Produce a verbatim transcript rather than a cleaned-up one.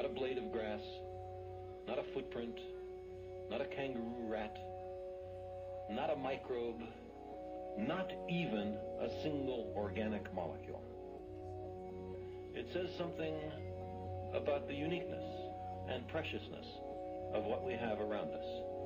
a blade of grass, not a footprint, not a kangaroo rat, not a microbe, not even a single organic molecule. It says something about the uniqueness and preciousness of what we have around us.